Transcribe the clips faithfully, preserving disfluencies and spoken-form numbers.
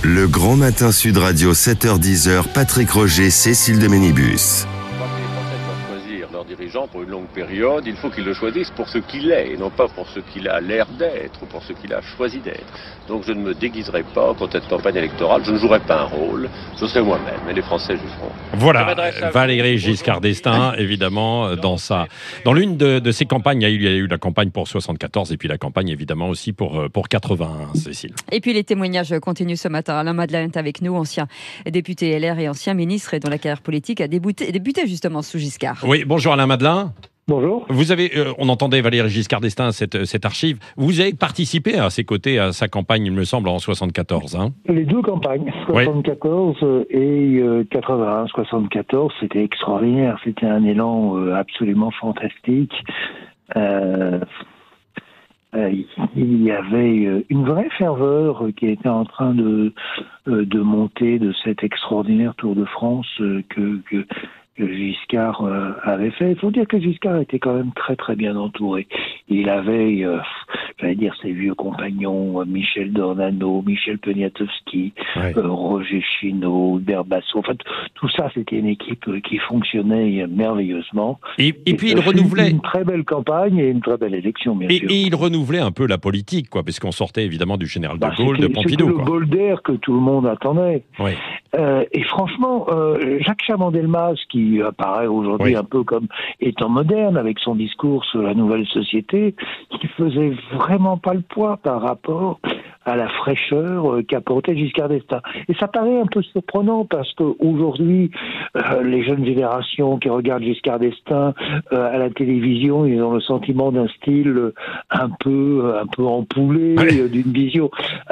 Le Grand Matin Sud Radio, sept heures dix, Patrick Roger, Cécile de Ménibus. Leur dirigeant pour une longue période, il faut qu'il le choisisse pour ce qu'il est et non pas pour ce qu'il a l'air d'être ou pour ce qu'il a choisi d'être. Donc je ne me déguiserai pas quand cette campagne électorale, je ne jouerai pas un rôle, je serai moi-même et les Français jugeront. Voilà, Valéry Giscard d'Estaing, évidemment, dans sa, dans l'une de, de ses campagnes, il y a eu la campagne pour soixante-quatorze et puis la campagne évidemment aussi pour, pour quatre-vingt-un, Cécile. Et puis les témoignages continuent ce matin. Alain Madelin est avec nous, ancien député L R et ancien ministre et dont la carrière politique a débuté, débuté justement sous Giscard. Oui, bonjour Alain Madelin. Bonjour. Vous avez, euh, on entendait Valéry Giscard d'Estaing, cette, cette archive. Vous avez participé à ses côtés à sa campagne, il me semble, en soixante-quatorze. Hein. Les deux campagnes, soixante-quatorze oui. et euh, quatre-vingt-un. soixante-quatorze, c'était extraordinaire. C'était un élan euh, absolument fantastique. Euh, euh, il y avait une vraie ferveur qui était en train de, euh, de monter de cet extraordinaire Tour de France euh, que... que que Giscard euh, avait fait. Il faut dire que Giscard était quand même très très bien entouré. Il avait, euh, j'allais dire, ses vieux compagnons, euh, Michel Dornano, Michel Poniatowski, ouais. euh, Roger Chinot, Hubert Bassot. En fait, tout ça, c'était une équipe euh, qui fonctionnait merveilleusement. Et, et, et puis il euh, renouvelait... Une très belle campagne et une très belle élection, bien et, sûr. Et il renouvelait un peu la politique, quoi, parce qu'on sortait évidemment du général de bah, Gaulle, de Pompidou. C'était le bol d'air que tout le monde attendait. Oui. Euh, et franchement, euh, Jacques Chaban-Delmas, qui apparaît aujourd'hui oui. un peu comme étant moderne avec son discours sur la nouvelle société, qui faisait vraiment pas le poids par rapport à la fraîcheur qu'apportait Giscard d'Estaing. Et ça paraît un peu surprenant parce qu'aujourd'hui, euh, les jeunes générations qui regardent Giscard d'Estaing euh, à la télévision, ils ont le sentiment d'un style un peu, un peu empoulé, oui. euh, d'une vision,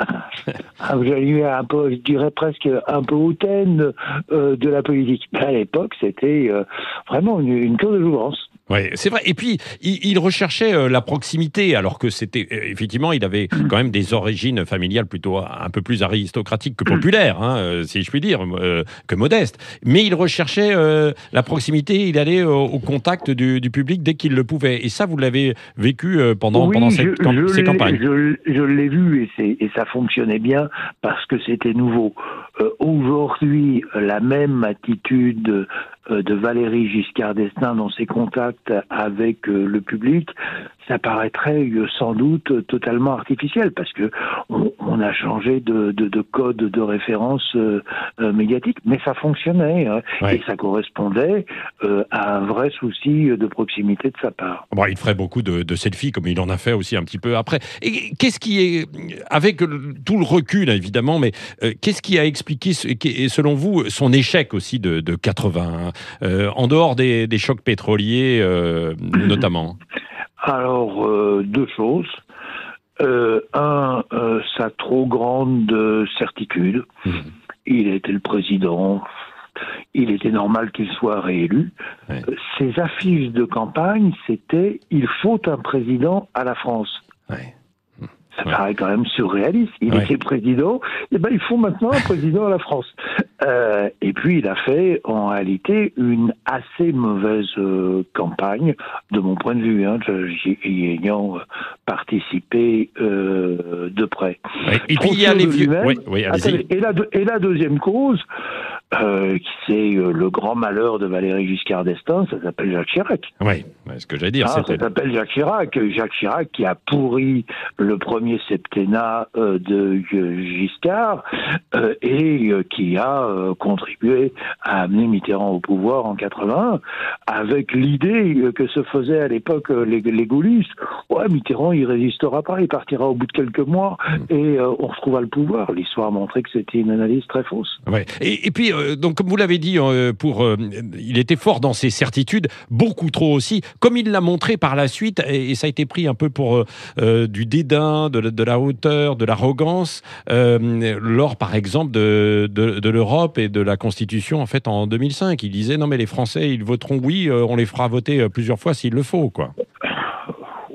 un peu, je dirais presque un peu hautaine euh, de la politique. Mais à l'époque, c'était euh, vraiment une, une cure de jouvence. Oui, c'est vrai. Et puis, il, il recherchait euh, la proximité, alors que c'était, euh, effectivement, il avait quand même des origines familiales plutôt un peu plus aristocratiques que populaires, hein, euh, si je puis dire, euh, que modestes. Mais il recherchait euh, la proximité, il allait au, au contact du, du public dès qu'il le pouvait. Et ça, vous l'avez vécu euh, pendant, oui, pendant cette, je, camp- je ces campagnes. Je, je l'ai vu et, c'est, et ça fonctionnait bien parce que c'était nouveau. Euh, aujourd'hui, la même attitude euh, de Valéry Giscard d'Estaing dans ses contacts avec euh, le public, ça paraîtrait euh, sans doute euh, totalement artificiel parce que on, on a changé de, de, de code de référence euh, euh, médiatique, mais ça fonctionnait hein, ouais. et ça correspondait euh, à un vrai souci de proximité de sa part. Bon, il ferait beaucoup de, de selfies comme il en a fait aussi un petit peu après. Et qu'est-ce qui est, avec tout le recul évidemment, mais euh, qu'est-ce qui a expliqué, selon vous, son échec aussi de, de quatre-vingts, euh, en dehors des, des chocs pétroliers euh, notamment? Alors, euh, deux choses. Euh, un, euh, sa trop grande certitude. Mmh. Il était le président. Il était normal qu'il soit réélu. Ouais. Ses affiches de campagne, c'était « Il faut un président à la France ouais. ». Ça ouais. paraît quand même surréaliste. Il ouais. était président, et ben il faut maintenant un président à la France. Euh, et puis il a fait en réalité une assez mauvaise euh, campagne, de mon point de vue, hein, y ayant participé euh, de près. Ouais. Et puis il y a les vieux. Oui, oui, allez-y. Et la, et la deuxième cause, euh, c'est euh, le grand malheur de Valéry Giscard d'Estaing, ça s'appelle Jacques Chirac. Oui, c'est ce que j'allais dire. Ah, ça s'appelle Jacques Chirac. Jacques Chirac qui a pourri le premier septennat euh, de Giscard euh, et euh, qui a euh, contribué à amener Mitterrand au pouvoir en quatre-vingt-un avec l'idée euh, que se faisaient à l'époque euh, les, les gaullistes. Ouais, Mitterrand il résistera pas, il partira au bout de quelques mois et euh, on retrouvera le pouvoir. L'histoire montrait que c'était une analyse très fausse. Ouais. Et, et puis euh, donc comme vous l'avez dit, euh, pour euh, il était fort dans ses certitudes, beaucoup trop aussi, comme il l'a montré par la suite et, et ça a été pris un peu pour euh, du dédain, de, de la hauteur, de l'arrogance, euh, lors par exemple de, de, de l'Europe et de la Constitution en fait en deux mille cinq. Il disait non mais les Français ils voteront oui, euh, on les fera voter plusieurs fois s'il le faut quoi.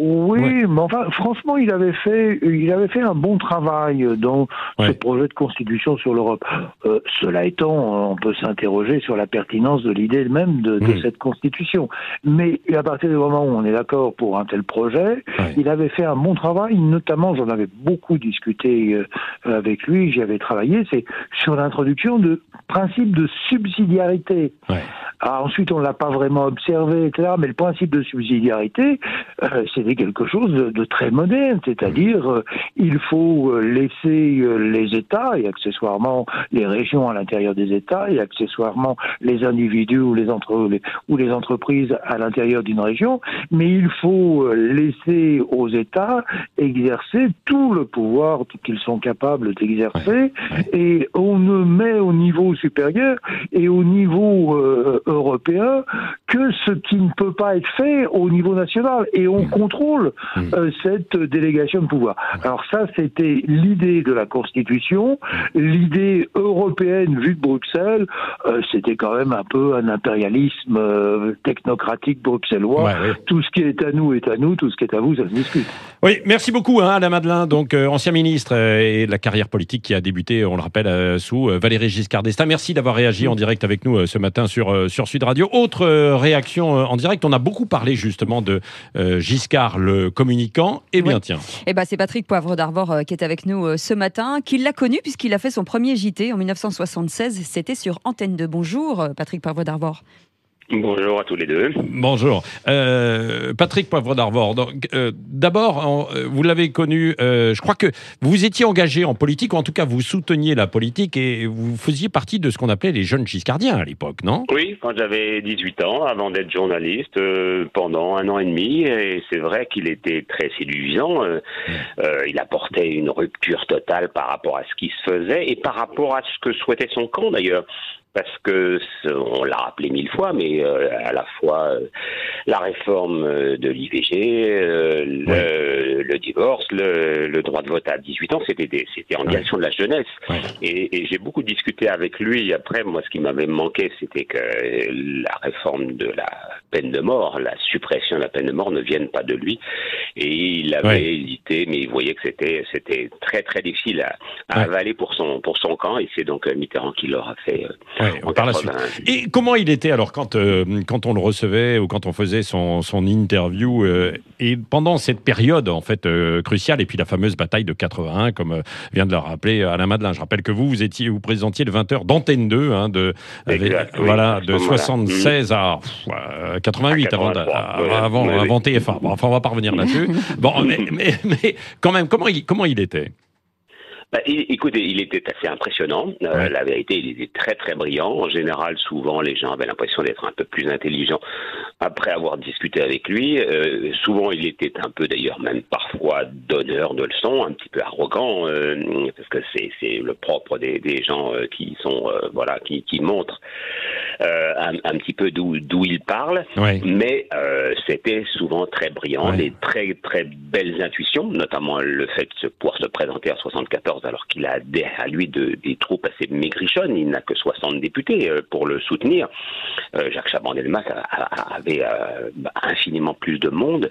Oui, Ouais. mais enfin, franchement, il avait fait, il avait fait un bon travail dans Ouais. ce projet de constitution sur l'Europe. Euh, cela étant, on peut s'interroger sur la pertinence de l'idée même de, de Mmh. cette constitution. Mais à partir du moment où on est d'accord pour un tel projet, Ouais. il avait fait un bon travail. Notamment, j'en avais beaucoup discuté euh, avec lui, j'y avais travaillé. C'est sur l'introduction de principe de subsidiarité. Ouais. Alors ensuite, on l'a pas vraiment observé, et cetera. Mais le principe de subsidiarité, euh, c'était quelque chose de, de très moderne. C'est-à-dire, euh, il faut euh, laisser euh, les États et accessoirement les régions à l'intérieur des États et accessoirement les individus ou les, entre, les, ou les entreprises à l'intérieur d'une région. Mais il faut euh, laisser aux États exercer tout le pouvoir qu'ils sont capables d'exercer. Ouais. Ouais. Et on ne met au niveau supérieur et au niveau euh, européen que ce qui ne peut pas être fait au niveau national. Et on Mmh. contrôle Mmh. euh, cette délégation de pouvoir. Alors ça, c'était l'idée de la Constitution. L'idée européenne vue de Bruxelles, euh, c'était quand même un peu un impérialisme euh, technocratique bruxellois. Ouais, ouais. Tout ce qui est à nous est à nous, tout ce qui est à vous, ça se discute. Oui, merci beaucoup hein, Alain Madelin, donc euh, ancien ministre euh, et de la carrière politique qui a débuté, on le rappelle, euh, sous euh, Valéry Giscard d'Estaing. Merci d'avoir réagi en direct avec nous euh, ce matin sur, euh, sur Sud Radio. Autre euh, réaction euh, en direct, on a beaucoup parlé justement de euh, Giscard, le communicant. Eh bien Oui. tiens. Eh ben, c'est Patrick Poivre d'Arvor euh, qui est avec nous euh, ce matin, qui l'a connu puisqu'il a fait son premier J T en dix-neuf cent soixante-seize. C'était sur Antenne deux. Bonjour, euh, Patrick Poivre d'Arvor. Bonjour à tous les deux. Bonjour. Euh, Patrick Poivre d'Arvor, donc, euh, d'abord, en, euh, vous l'avez connu, euh, je crois que vous étiez engagé en politique, ou en tout cas vous souteniez la politique, et vous faisiez partie de ce qu'on appelait les jeunes giscardiens à l'époque, non ? Oui, quand j'avais dix-huit ans, avant d'être journaliste, euh, pendant un an et demi, et c'est vrai qu'il était très séduisant. Euh, euh, il apportait une rupture totale par rapport à ce qui se faisait, et par rapport à ce que souhaitait son camp d'ailleurs. Parce que, on l'a rappelé mille fois, mais euh, à la fois euh, la réforme de l'I V G, euh, le, le divorce, le, le droit de vote à dix-huit ans, c'était, des, c'était en Ouais. direction de la jeunesse. Ouais. Et, et j'ai beaucoup discuté avec lui. Après, moi, ce qui m'avait manqué, c'était que la réforme de la peine de mort, la suppression de la peine de mort ne vienne pas de lui. Et il avait Ouais. hésité, mais il voyait que c'était, c'était très, très difficile à, à Ouais. avaler pour son, pour son camp. Et c'est donc Mitterrand qui l'aura fait. Euh, Ouais, en par la suite. quatre-vingt-huit. Et comment il était alors quand, euh, quand on le recevait ou quand on faisait son, son interview euh, et pendant cette période en fait euh, cruciale et puis la fameuse bataille de quatre-vingt-un comme euh, vient de le rappeler Alain Madelin. Je rappelle que vous vous étiez vous présentiez le vingt heures d'Antenne deux hein, de Exact, avec, oui, voilà à ce de moment-là. soixante-seize à pff, euh, quatre-vingt-huit À avant, quatre-vingt-trois, ouais, avant, ouais, oui. avant T F un. Bon, enfin on va pas revenir là-dessus. Bon mais, mais, mais quand même comment il, comment il était? Bah, il- écoutez, il était assez impressionnant. Euh, Ouais. La vérité, il était très très brillant. En général, souvent, les gens avaient l'impression d'être un peu plus intelligents après avoir discuté avec lui. Euh, souvent, il était un peu, d'ailleurs, même parfois donneur de leçons, un petit peu arrogant, euh, parce que c'est c'est le propre des, des gens euh, qui sont, euh, voilà, qui, qui montrent euh, un, un petit peu d'où d'où ils parlent. Ouais. Mais euh, c'était souvent très brillant, Ouais. des très très belles intuitions, notamment le fait de se- pouvoir se présenter en soixante-quatorze alors qu'il a des- à lui de- des troupes assez maigrichonnes, il n'a que soixante députés euh, pour le soutenir. Euh, Jacques Chaban-Delmas a- a- avait euh, infiniment plus de monde,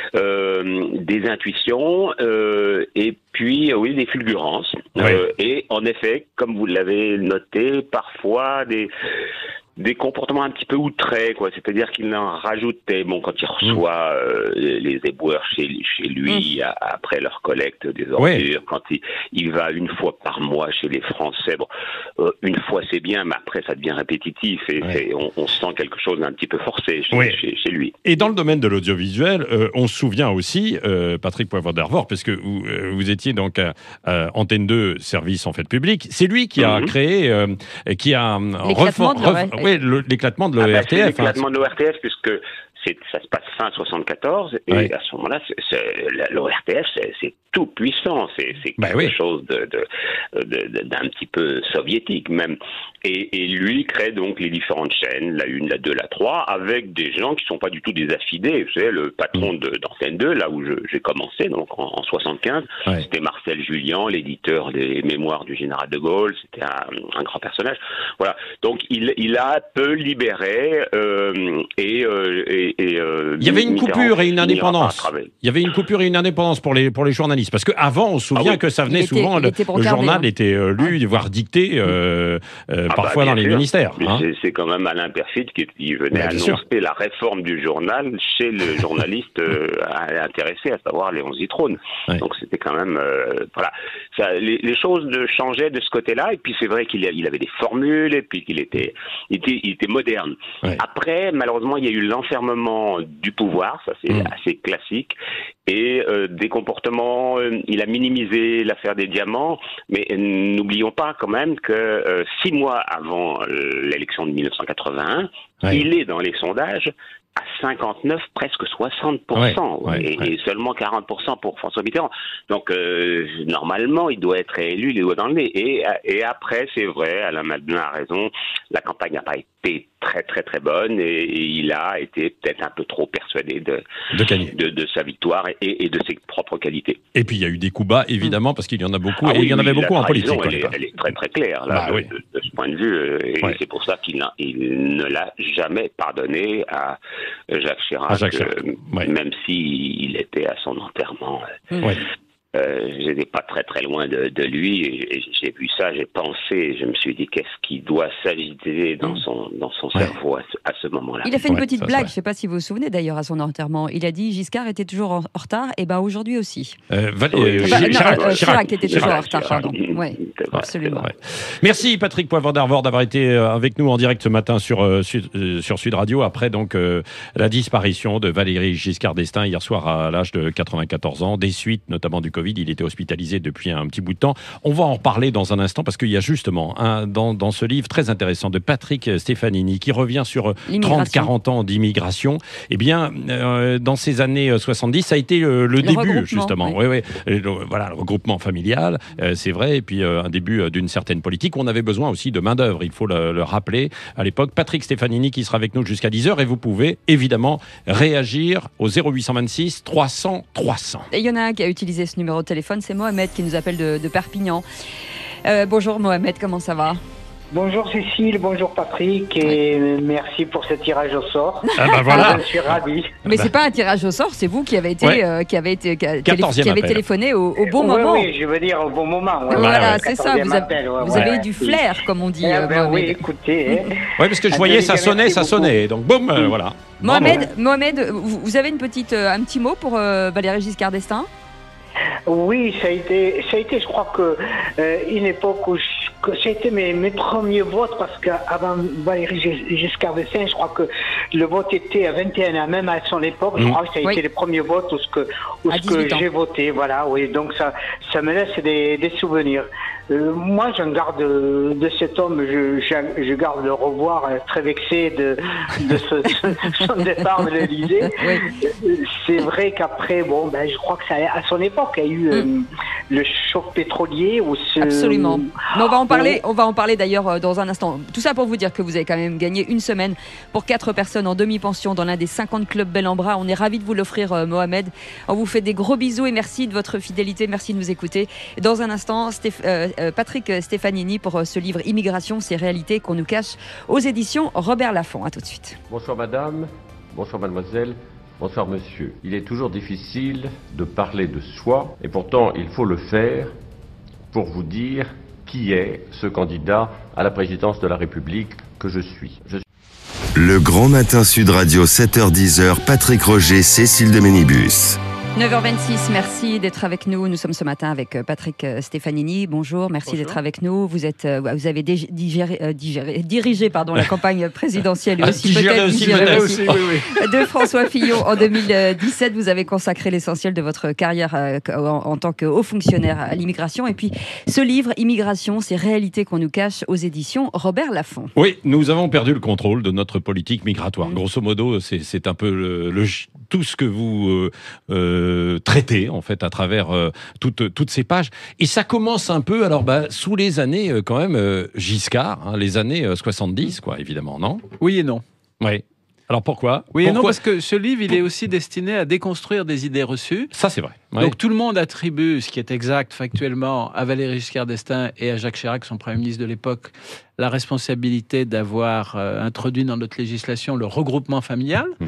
euh, des intuitions euh, et puis euh, oui des fulgurances. Ouais. Euh, et en effet, comme vous l'avez noté, parfois des des comportements un petit peu outrés, quoi. C'est-à-dire qu'il en rajoutait. Bon, quand il reçoit euh, les éboueurs chez, chez lui a- après leur collecte des ordures, Ouais. quand il, il va une fois par mois chez les Français, bon, euh, une fois c'est bien, mais après ça devient répétitif et Ouais. c'est, on, on sent quelque chose d'un petit peu forcé chez, Ouais. chez, chez lui. Et dans le domaine de l'audiovisuel, euh, on se souvient aussi, euh, Patrick Poivre d'Arvor, parce que vous, euh, vous étiez donc à, à Antenne deux, service en fait public. C'est lui qui a Mhm. créé, euh, qui a L'éclatement de l'O R T F. ouais, le- l'éclatement de Ah bah, l'O R T c'est F. l'éclatement de l'O R T F puisque c'est, ça se passe fin soixante-quatorze et Ouais. à ce moment-là, c'est, c'est, la- l'O R T F c'est, c'est tout puissant, c'est, c'est Bah quelque oui. chose de, de, de- de- d'un petit peu soviétique même. Et, et lui crée donc les différentes chaînes, la une, la deux, la trois, avec des gens qui sont pas du tout des affidés. Vous savez, le patron de, d'Antenne deux, là où je, j'ai commencé, donc en, en soixante-quinze, Ouais. c'était Marcel Julien, l'éditeur des mémoires du général de Gaulle, c'était un, un grand personnage. Voilà, donc il, il a peu libéré euh, et, euh, et, et euh, il y avait une Mitterrand coupure et une indépendance. Il y avait une coupure et une indépendance pour les, pour les journalistes. Parce qu'avant, on se souvient ah oui. que ça venait il souvent, était, le, le journal hein. était euh, lu, ah. voire dicté, euh, euh, ah parfois bah, dans les sûr. ministères. Hein. C'est, c'est quand même Alain Perfit qui, qui venait bah, annoncer sûr. la réforme du journal chez le journaliste euh, intéressé, à savoir Léon Zitrone. Ouais. Donc c'était quand même... Euh, voilà. Ça, les, les choses de, changeaient de ce côté-là. Et puis c'est vrai qu'il il avait des formules et puis qu'il était, il était, il était moderne. Ouais. Après, malheureusement, il y a eu l'enfermement du pouvoir, ça c'est mmh. assez classique, et euh, des comportements, euh, il a minimisé l'affaire des diamants, mais euh, n'oublions pas quand même que euh, six mois avant euh, l'élection de dix-neuf cent quatre-vingt-un, ouais. il est dans les sondages à cinquante-neuf, presque soixante pour cent, ouais, ouais, et, ouais. et seulement quarante pour cent pour François Mitterrand. Donc, euh, normalement, il doit être élu les doigts dans le nez. Et, et après, c'est vrai, Alain Madelin a raison, la campagne n'a pas été très, très, très bonne, et, et il a été peut-être un peu trop persuadé de, de, de, de sa victoire et, et de ses propres qualités. Et puis, il y a eu des coups bas, évidemment, parce qu'il y en a beaucoup, ah, et oui, il y en avait oui, beaucoup en politique. Elle est, elle est très, très claire, là, bah, de, oui. de, de ce point de vue, et ouais. c'est pour ça qu'il a, il ne l'a jamais pardonné à Jacques Chirac, ah, Jacques Chirac. Euh, ouais. même s'il était à son enterrement. Ouais. Euh, j'étais pas très très loin de, de lui, et j'ai vu ça, j'ai pensé, je me suis dit qu'est-ce qui doit s'agiter dans mmh. son, dans son ouais. cerveau à ce, à ce moment-là. Il a fait une ouais, petite ça, blague, ça. je sais pas si vous vous souvenez d'ailleurs à son enterrement. Il a dit Giscard était toujours en, en retard, et ben aujourd'hui aussi. Euh, Val- euh, enfin, Chirac, non, Chirac, euh, Chirac était toujours Chirac, en retard, Chirac, pardon. Chirac. Ouais, vrai, absolument. Merci Patrick Poivre-d'Arvor d'avoir été avec nous en direct ce matin sur, euh, Sud, euh, sur Sud Radio, après donc euh, la disparition de Valéry Giscard d'Estaing hier soir à l'âge de quatre-vingt-quatorze ans, des suites notamment du Covid. Il était hospitalisé depuis un petit bout de temps. On va en reparler dans un instant parce qu'il y a justement un, dans, dans ce livre très intéressant de Patrick Stefanini qui revient sur trente à quarante ans d'immigration. Eh bien, euh, dans ces années soixante-dix, ça a été le, le, le début justement. Oui. Oui, oui. Le, voilà, le regroupement familial, euh, c'est vrai, et puis euh, un début d'une certaine politique. On avait besoin aussi de main-d'œuvre, il faut le, le rappeler à l'époque. Patrick Stefanini qui sera avec nous jusqu'à dix heures, et vous pouvez évidemment réagir au zéro huit cent vingt-six trois cents trois cents. Et il y en a un qui a utilisé ce numéro de téléphone, c'est Mohamed qui nous appelle de, de Perpignan. Euh, bonjour Mohamed, comment ça va ? Bonjour Cécile, bonjour Patrick, et oui. merci pour ce tirage au sort. Ah bah voilà. Je suis ravi. Mais c'est pas un tirage au sort, c'est vous qui avez été, ouais. euh, qui avez été, qui, a, qui avez téléphoné au, au bon ouais, moment. Oui, je veux dire au bon moment. Ouais. Voilà, ouais. c'est ça. Vous, a, appel, ouais, vous ouais. avez eu du flair, comme on dit. Eh euh, ben, oui, écoutez. Oui, parce que je voyais ça sonnait, ça sonnait, donc boum, euh, voilà. Mohamed, Mohamed, vous, vous avez une petite, euh, un petit mot pour euh, Valéry Giscard d'Estaing ? Oui, ça a été, ça a été, je crois que euh, une époque où je, que ça a été mes, mes premiers votes, parce qu'avant Valéry Giscard d'Estaing, je crois que le vote était à vingt et un ans, même à son époque, je mmh. crois que ça a oui. été les premiers votes où ce que, où ce que j'ai voté, voilà, oui, donc ça, ça me laisse des, des souvenirs. Euh, moi, je garde de, de cet homme, je, je, je garde le revoir euh, très vexé de, de ce, son départ de l'Élysée. Oui. C'est vrai qu'après, bon, ben, je crois que ça, à son époque, il y a eu euh, mm. le choc pétrolier. Où ce, Absolument. Mais on va en parler, on va en parler d'ailleurs dans un instant. Tout ça pour vous dire que vous avez quand même gagné une semaine pour quatre personnes en demi-pension dans l'un des cinquante clubs Bel en Bras. On est ravis de vous l'offrir, euh, Mohamed. On vous fait des gros bisous et merci de votre fidélité, merci de nous écouter. Dans un instant, Stéph, euh, Patrick Stefanini pour ce livre Immigration, ces réalités qu'on nous cache aux éditions Robert Laffont. À tout de suite. Bonsoir madame, bonsoir mademoiselle, bonsoir monsieur. Il est toujours difficile de parler de soi et pourtant il faut le faire pour vous dire qui est ce candidat à la présidence de la République que je suis. Je... Le Grand Matin Sud Radio, sept heures dix, Patrick Roger, Cécile de Ménibus. neuf heures vingt-six, merci d'être avec nous. Nous sommes ce matin avec Patrick Stefanini. Bonjour, merci Bonjour. d'être avec nous. Vous êtes, vous avez digéré, digéré, dirigé pardon, la campagne présidentielle et aussi digéré peut-être aussi, digéré aussi, aussi, oui, oui. de François Fillon en deux mille dix-sept. Vous avez consacré l'essentiel de votre carrière en, en tant que haut fonctionnaire à l'immigration. Et puis ce livre, Immigration, ces réalités qu'on nous cache aux éditions Robert Laffont. Oui, nous avons perdu le contrôle de notre politique migratoire. Mmh. Grosso modo, c'est, c'est un peu le, le, tout ce que vous... Euh, euh, traité en fait à travers euh, toutes, toutes ces pages, et ça commence un peu alors bah, sous les années euh, quand même euh, Giscard, hein, les années euh, soixante-dix quoi, évidemment, non ? Oui et non. Oui. Alors pourquoi ? Oui pourquoi... et non, parce que ce livre, il est aussi destiné à déconstruire des idées reçues. Ça, c'est vrai. Ouais. Donc tout le monde attribue, ce qui est exact factuellement, à Valéry Giscard d'Estaing et à Jacques Chirac, son Premier ministre de l'époque, la responsabilité d'avoir euh, introduit dans notre législation le regroupement familial. Mmh.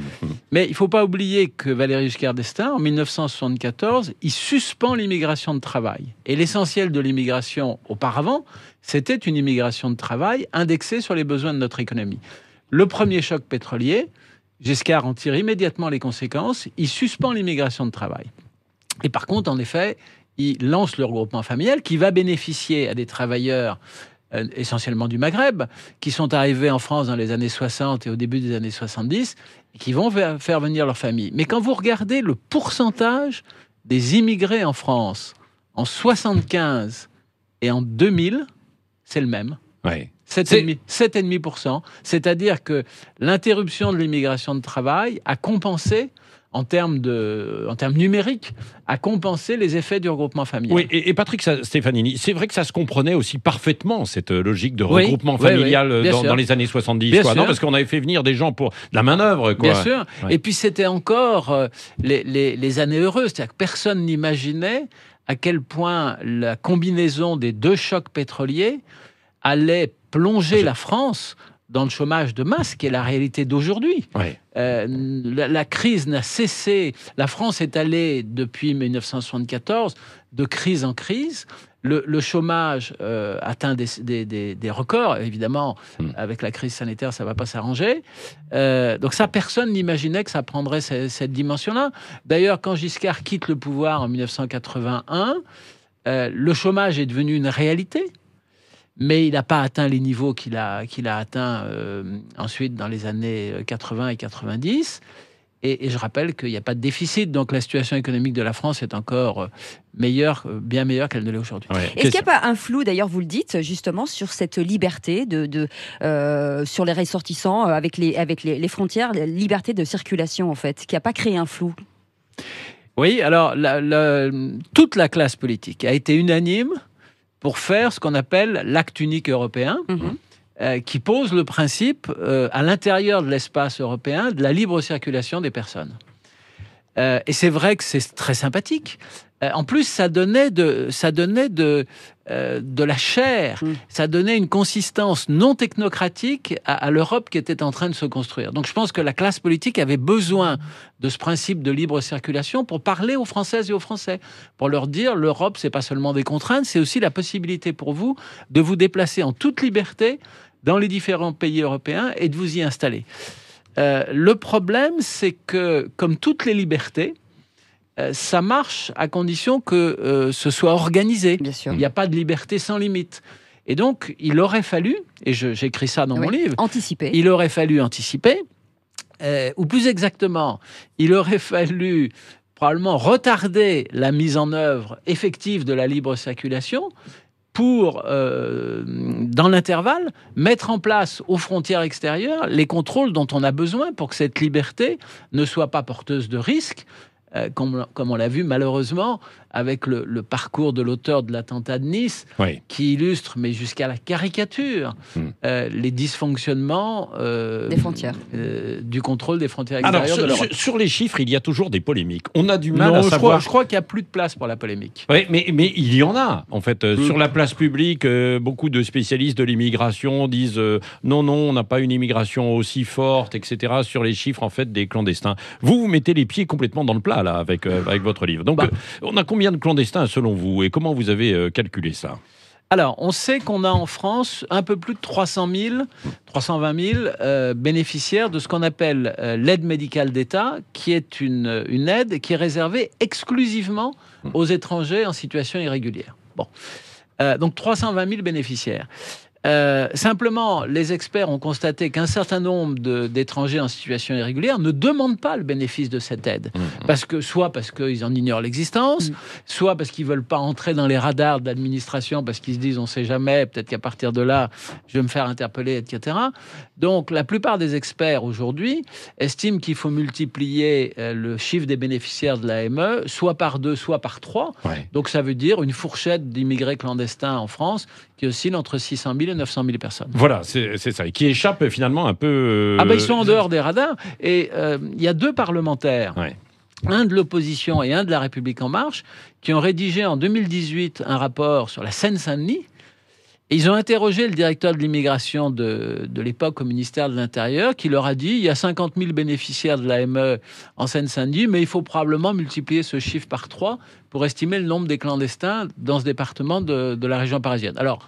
Mais il ne faut pas oublier que Valéry Giscard d'Estaing, en dix-neuf cent soixante-quatorze, il suspend l'immigration de travail. Et l'essentiel de l'immigration auparavant, c'était une immigration de travail indexée sur les besoins de notre économie. Le premier choc pétrolier, Giscard en tire immédiatement les conséquences, il suspend l'immigration de travail. Et par contre, en effet, il lance le regroupement familial qui va bénéficier à des travailleurs euh, essentiellement du Maghreb, qui sont arrivés en France dans les années soixante et au début des années soixante-dix, et qui vont faire venir leur famille. Mais quand vous regardez le pourcentage des immigrés en France en soixante-quinze et en deux mille, c'est le même. Ouais. sept virgule cinq pour cent. C'est-à-dire que l'interruption de l'immigration de travail a compensé, en termes, de, en termes numériques, a compensé les effets du regroupement familial. Oui, et, et Patrick ça, Stefanini, c'est vrai que ça se comprenait aussi parfaitement, cette logique de oui, regroupement oui, familial oui, dans, dans les années soixante-dix. Quoi. Non, parce qu'on avait fait venir des gens pour de la main-d'œuvre. Quoi. Bien sûr. Ouais. Et puis c'était encore euh, les, les, les années heureuses. C'est-à-dire que personne n'imaginait à quel point la combinaison des deux chocs pétroliers allait plonger la France dans le chômage de masse, qui est la réalité d'aujourd'hui. Ouais. Euh, la, la crise n'a cessé. La France est allée, depuis dix-neuf cent soixante-quatorze, de crise en crise. Le, le chômage euh, atteint des, des, des, des records. Évidemment, mmh. avec la crise sanitaire, ça ne va pas s'arranger. Euh, donc ça, personne n'imaginait que ça prendrait cette, cette dimension-là. D'ailleurs, quand Giscard quitte le pouvoir en dix-neuf cent quatre-vingt-un, euh, le chômage est devenu une réalité. Mais il n'a pas atteint les niveaux qu'il a, qu'il a atteints euh, ensuite dans les années quatre-vingts et quatre-vingt-dix. Et, et je rappelle qu'il n'y a pas de déficit, donc la situation économique de la France est encore meilleure, bien meilleure qu'elle ne l'est aujourd'hui. Ouais. Est-ce qu'il n'y a pas un flou, d'ailleurs, vous le dites, justement, sur cette liberté de, de, euh, sur les ressortissants, avec les, avec les, les frontières, la liberté de circulation, en fait, qui n'a pas créé un flou? Oui, alors la, la, toute la classe politique a été unanime pour faire ce qu'on appelle l'acte unique européen, mmh. euh, qui pose le principe, euh, à l'intérieur de l'espace européen, de la libre circulation des personnes. Euh, et c'est vrai que c'est très sympathique. Euh, en plus, ça donnait de, ça donnait de, euh, de la chair, mmh. ça donnait une consistance non technocratique à, à l'Europe qui était en train de se construire. Donc je pense que la classe politique avait besoin de ce principe de libre circulation pour parler aux Françaises et aux Français, pour leur dire l'Europe, c'est pas seulement des contraintes, c'est aussi la possibilité pour vous de vous déplacer en toute liberté dans les différents pays européens et de vous y installer. Euh, le problème, c'est que, comme toutes les libertés, euh, ça marche à condition que euh, ce soit organisé. Bien sûr. Il n'y a pas de liberté sans limite. Et donc, il aurait fallu, et je, j'écris ça dans oui, mon livre, anticiper. Il aurait fallu anticiper, euh, ou plus exactement, il aurait fallu probablement retarder la mise en œuvre effective de la libre circulation pour, euh, dans l'intervalle, mettre en place aux frontières extérieures les contrôles dont on a besoin pour que cette liberté ne soit pas porteuse de risques, euh, comme, comme on l'a vu malheureusement avec le, le parcours de l'auteur de l'attentat de Nice, oui. qui illustre, mais jusqu'à la caricature, mmh. euh, les dysfonctionnements euh, des frontières. Euh, du contrôle des frontières extérieures. Alors, sur, de l'Europe. Sur, sur les chiffres, il y a toujours des polémiques. On a du mal non, à je savoir... Crois, je crois qu'il n'y a plus de place pour la polémique. Oui, mais, mais il y en a, en fait. Mmh. Sur la place publique, euh, beaucoup de spécialistes de l'immigration disent euh, non, non, on n'a pas une immigration aussi forte, et cetera, sur les chiffres, en fait, des clandestins. Vous, vous mettez les pieds complètement dans le plat, là, avec, euh, avec votre livre. Donc, bah. euh, on a combien de clandestins, selon vous, et comment vous avez euh, calculé ça? Alors, on sait qu'on a en France un peu plus de trois cent mille, trois cent vingt mille euh, bénéficiaires de ce qu'on appelle euh, l'aide médicale d'État, qui est une, une aide qui est réservée exclusivement aux étrangers en situation irrégulière. Bon, euh, donc trois cent vingt mille bénéficiaires. Euh, simplement, les experts ont constaté qu'un certain nombre de, d'étrangers en situation irrégulière ne demandent pas le bénéfice de cette aide. Mmh. Parce que, soit parce qu'ils en ignorent l'existence, mmh. soit parce qu'ils ne veulent pas entrer dans les radars de l'administration, parce qu'ils se disent on ne sait jamais, peut-être qu'à partir de là, je vais me faire interpeller, et cetera. Donc, la plupart des experts aujourd'hui estiment qu'il faut multiplier euh, le chiffre des bénéficiaires de l'A M E, soit par deux, soit par trois. Ouais. Donc, ça veut dire une fourchette d'immigrés clandestins en France qui oscille entre six cent mille et neuf cent mille personnes. Voilà, c'est, c'est ça. Et qui échappent finalement un peu... Euh... Ah ben, ils sont en dehors des radars. Et il euh, y a deux parlementaires, ouais. un de l'opposition et un de La République En Marche, qui ont rédigé en deux mille dix-huit un rapport sur la Seine-Saint-Denis Et ils ont interrogé le directeur de l'immigration de, de l'époque au ministère de l'Intérieur, qui leur a dit il y a cinquante mille bénéficiaires de l'A M E en Seine-Saint-Denis, mais il faut probablement multiplier ce chiffre par trois pour estimer le nombre des clandestins dans ce département de, de la région parisienne. Alors,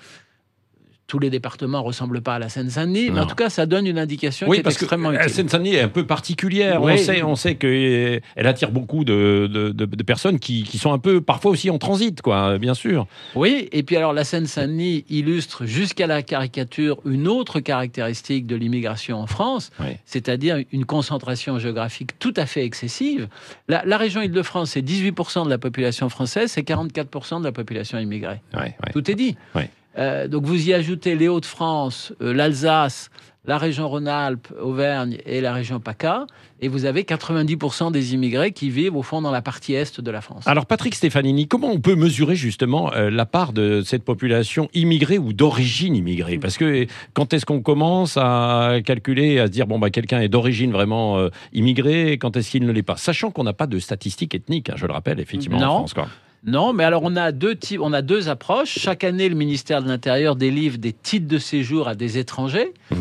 tous les départements ne ressemblent pas à la Seine-Saint-Denis, mais en tout cas, ça donne une indication oui, qui est parce extrêmement que utile. La Seine-Saint-Denis est un peu particulière. Oui. On sait, on sait qu'elle attire beaucoup de, de, de, de personnes qui, qui sont un peu, parfois aussi en transit, quoi, bien sûr. Oui, et puis alors la Seine-Saint-Denis illustre jusqu'à la caricature une autre caractéristique de l'immigration en France, Oui. c'est-à-dire une concentration géographique tout à fait excessive. La, la région Île-de-France, c'est dix-huit pour cent de la population française, c'est quarante-quatre pour cent de la population immigrée. Ouais, ouais. Tout est dit. Ouais. Euh, donc vous y ajoutez les Hauts-de-France, euh, l'Alsace, la région Rhône-Alpes, Auvergne et la région PACA, et vous avez quatre-vingt-dix pour cent des immigrés qui vivent au fond dans la partie est de la France. Alors Patrick Stefanini, comment on peut mesurer justement euh, la part de cette population immigrée ou d'origine immigrée? Parce que quand est-ce qu'on commence à calculer, à se dire bon bah quelqu'un est d'origine vraiment euh, immigrée, et quand est-ce qu'il ne l'est pas? Sachant qu'on n'a pas de statistiques ethniques, hein, je le rappelle, effectivement, Non. en France, quoi. Non, mais alors on a deux types, on a deux approches. Chaque année, le ministère de l'Intérieur délivre des titres de séjour à des étrangers mmh.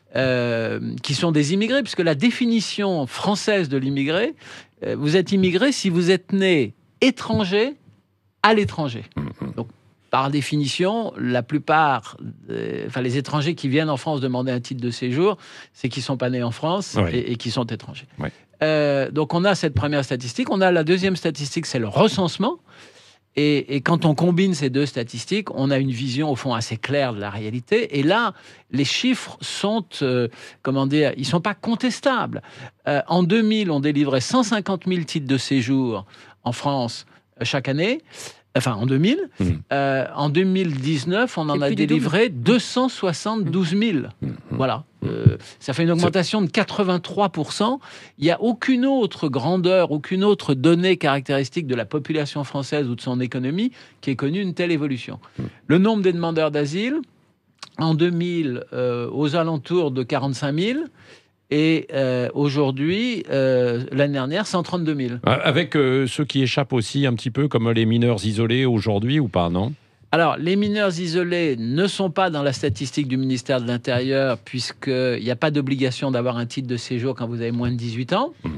euh, qui sont des immigrés, puisque la définition française de l'immigré, euh, vous êtes immigré si vous êtes né étranger à l'étranger. Mmh. Donc, par définition, la plupart, euh, enfin les étrangers qui viennent en France demander un titre de séjour, c'est qu'ils sont pas nés en France oui. et, et qui sont étrangers. Oui. Euh, donc on a cette première statistique. On a la deuxième statistique, c'est le recensement. Et, et quand on combine ces deux statistiques, on a une vision au fond assez claire de la réalité. Et là, les chiffres sont, euh, comment dire, ils sont pas contestables. Euh, en deux mille, on délivrait cent cinquante mille titres de séjour en France euh, chaque année. Enfin, en deux mille. Mmh. Euh, en deux mille dix-neuf, on en a délivré deux cent soixante-douze mille. Mmh. Voilà. Euh, ça fait une augmentation de quatre-vingt-trois pour cent. Il n'y a aucune autre grandeur, aucune autre donnée caractéristique de la population française ou de son économie qui ait connu une telle évolution. Mmh. Le nombre des demandeurs d'asile, en deux mille, euh, aux alentours de quarante-cinq mille. Et euh, aujourd'hui, euh, l'année dernière, cent trente-deux mille. Avec euh, ceux qui échappent aussi un petit peu, comme les mineurs isolés aujourd'hui ou pas, non ? Alors, les mineurs isolés ne sont pas dans la statistique du ministère de l'Intérieur, puisqu'il n'y a pas d'obligation d'avoir un titre de séjour quand vous avez moins de dix-huit ans. Mmh.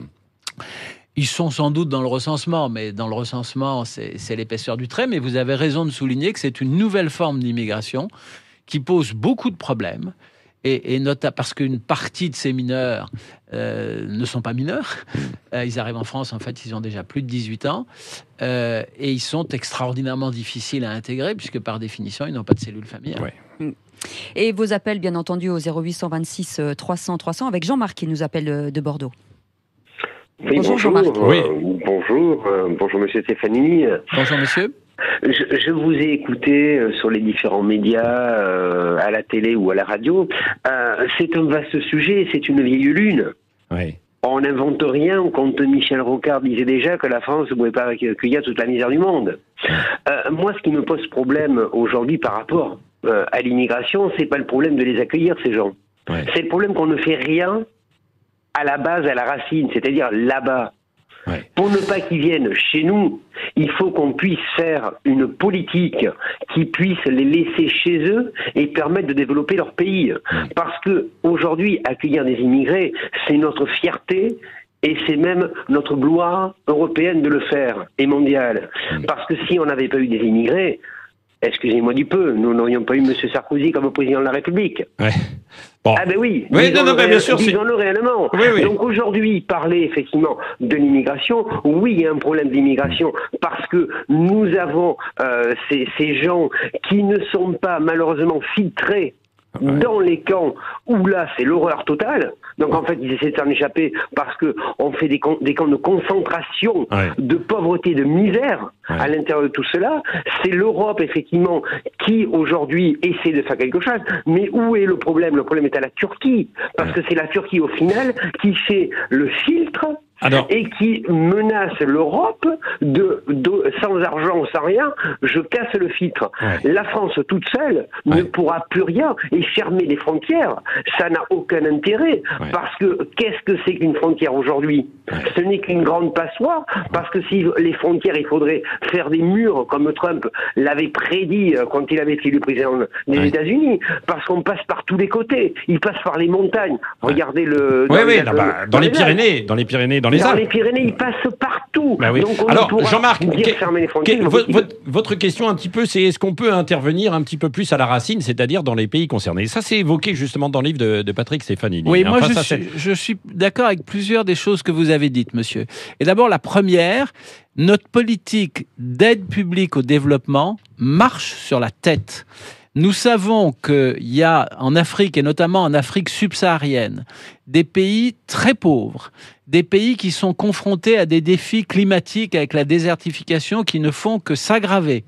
Ils sont sans doute dans le recensement, mais dans le recensement, c'est, c'est l'épaisseur du trait. Mais vous avez raison de souligner que c'est une nouvelle forme d'immigration qui pose beaucoup de problèmes. Et, et notamment parce qu'une partie de ces mineurs euh, ne sont pas mineurs. Euh, ils arrivent en France, en fait, ils ont déjà plus de dix-huit ans. Euh, et ils sont extraordinairement difficiles à intégrer, puisque par définition, ils n'ont pas de cellule familiale. Ouais. Et vos appels, bien entendu, au zéro huit deux six trois cents trois cents, avec Jean-Marc qui nous appelle de Bordeaux. Oui, bonjour, bonjour Jean-Marc. Oui. Euh, bonjour, euh, bonjour Monsieur Stéphanie. Bonjour Monsieur. Je, je vous ai écouté sur les différents médias, euh, à la télé ou à la radio. Euh, c'est un vaste sujet, c'est une vieille lune. Oui. On n'invente rien, quand Michel Rocard disait déjà que la France ne pouvait pas accueillir toute la misère du monde. Euh, moi, ce qui me pose problème aujourd'hui par rapport euh, à l'immigration, c'est pas le problème de les accueillir, ces gens. Oui. C'est le problème qu'on ne fait rien à la base, à la racine, c'est-à-dire là-bas. Ouais. Pour ne pas qu'ils viennent chez nous, il faut qu'on puisse faire une politique qui puisse les laisser chez eux et permettre de développer leur pays. Parce que aujourd'hui, accueillir des immigrés, c'est notre fierté et c'est même notre gloire européenne de le faire et mondiale. Parce que si on n'avait pas eu des immigrés, excusez-moi du peu, nous n'aurions pas eu M. Sarkozy comme président de la République. Ouais. Bon. Ah ben oui, oui non, non, ben bien sûr, disons-le réellement. Oui, oui. Donc aujourd'hui, parler effectivement de l'immigration, oui, il y a un problème d'immigration parce que nous avons euh, ces, ces gens qui ne sont pas malheureusement filtrés ouais. dans les camps où là c'est l'horreur totale. Donc en fait ils essaient de s'en échapper parce que on fait des, camps, des camps de concentration, ouais. de pauvreté, de misère ouais. à l'intérieur de tout cela. C'est l'Europe effectivement qui aujourd'hui essaie de faire quelque chose. Mais où est le problème ? Le problème est à la Turquie parce ouais. que c'est la Turquie au final qui fait le filtre Alors... et qui menace l'Europe de, de sans argent, sans rien, je casse le filtre. Ouais. La France toute seule ouais. ne pourra plus rien et fermer les frontières, ça n'a aucun intérêt ouais. parce que qu'est-ce que c'est qu'une frontière aujourd'hui ? Ouais. Ce n'est qu'une grande passoire parce que si les frontières, il faudrait faire des murs comme Trump l'avait prédit quand il avait été le président des ouais. États-Unis, parce qu'on passe par tous les côtés, il passe par les montagnes. Ouais. Regardez le. Oui, oui, là-bas, dans, dans les Pyrénées, dans les Pyrénées, dans les Dans Alpes. les Pyrénées, il passe partout. Bah oui. Donc on Alors, pourra Jean-Marc, dire fermer les frontières. Que, votre, votre, votre question un petit peu, c'est est-ce qu'on peut intervenir un petit peu plus à la racine, c'est-à-dire dans les pays concernés ? Ça, c'est évoqué justement dans le livre de, de Patrick Stefanini. Oui, moi, enfin, je, ça, suis, je suis d'accord avec plusieurs des choses que vous avez dites, monsieur. Et d'abord, la première, notre politique d'aide publique au développement marche sur la tête. Nous savons qu'il y a en Afrique, et notamment en Afrique subsaharienne, des pays très pauvres, des pays qui sont confrontés à des défis climatiques avec la désertification qui ne font que s'aggraver.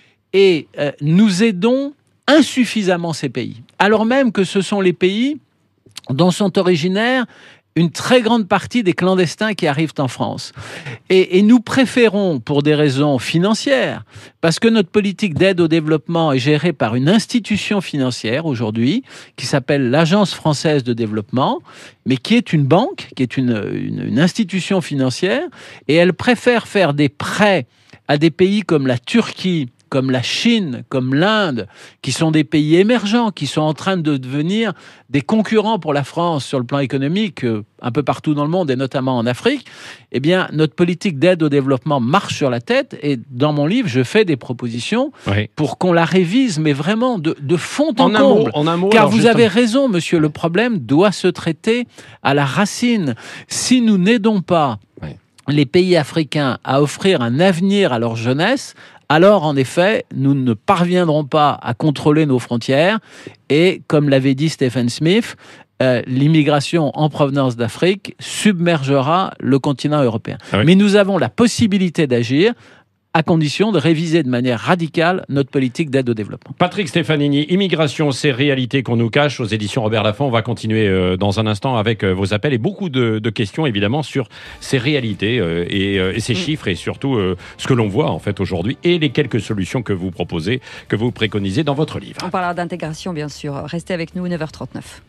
Et euh, nous aidons insuffisamment ces pays, alors même que ce sont les pays dont sont originaires une très grande partie des clandestins qui arrivent en France. Et, et nous préférons, pour des raisons financières, parce que notre politique d'aide au développement est gérée par une institution financière aujourd'hui, qui s'appelle l'Agence française de développement, mais qui est une banque, qui est une, une, une institution financière, et elle préfère faire des prêts à des pays comme la Turquie, comme la Chine, comme l'Inde, qui sont des pays émergents, qui sont en train de devenir des concurrents pour la France sur le plan économique, euh, un peu partout dans le monde et notamment en Afrique, eh bien, notre politique d'aide au développement marche sur la tête. Et dans mon livre, je fais des propositions oui. pour qu'on la révise, mais vraiment de, de fond en, en comble. Un mot, en un mot, Car vous justement... avez raison, monsieur, le problème doit se traiter à la racine. Si nous n'aidons pas oui. les pays africains à offrir un avenir à leur jeunesse, alors, en effet, nous ne parviendrons pas à contrôler nos frontières et, comme l'avait dit Stephen Smith, euh, l'immigration en provenance d'Afrique submergera le continent européen. Ah oui. Mais nous avons la possibilité d'agir à condition de réviser de manière radicale notre politique d'aide au développement. Patrick Stefanini, Immigration, ces réalités qu'on nous cache aux éditions Robert Laffont. On va continuer euh, dans un instant avec euh, vos appels et beaucoup de, de questions évidemment sur ces réalités euh, et, euh, et ces mmh. chiffres et surtout euh, ce que l'on voit en fait aujourd'hui et les quelques solutions que vous proposez, que vous préconisez dans votre livre. On parlera d'intégration bien sûr. Restez avec nous, neuf heures trente-neuf.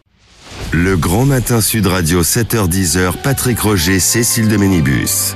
Le Grand Matin Sud Radio, sept heures dix, Patrick Roger, Cécile de Ménibus.